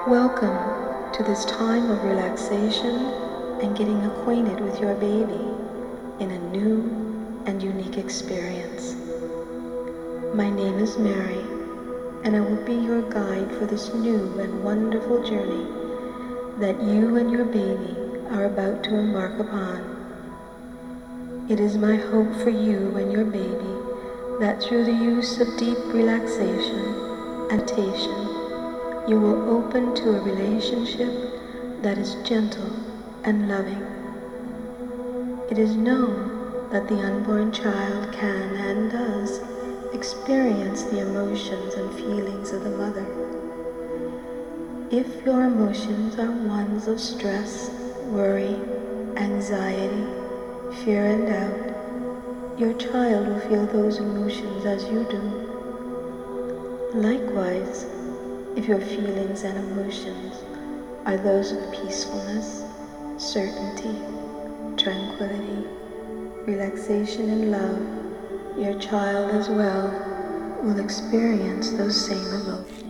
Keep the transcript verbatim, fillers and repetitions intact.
Welcome to this time of relaxation and getting acquainted with your baby in a new and unique experience. My name is Mary, and I will be your guide for this new and wonderful journey that you and your baby are about to embark upon. It is my hope for you and your baby that through the use of deep relaxation and meditation, you will open to a relationship that is gentle and loving. It is known that the unborn child can and does experience the emotions and feelings of the mother. If your emotions are ones of stress, worry, anxiety, fear and doubt, your child will feel those emotions as you do. Likewise, if your feelings and emotions are those of peacefulness, certainty, tranquility, relaxation and love, your child as well will experience those same emotions.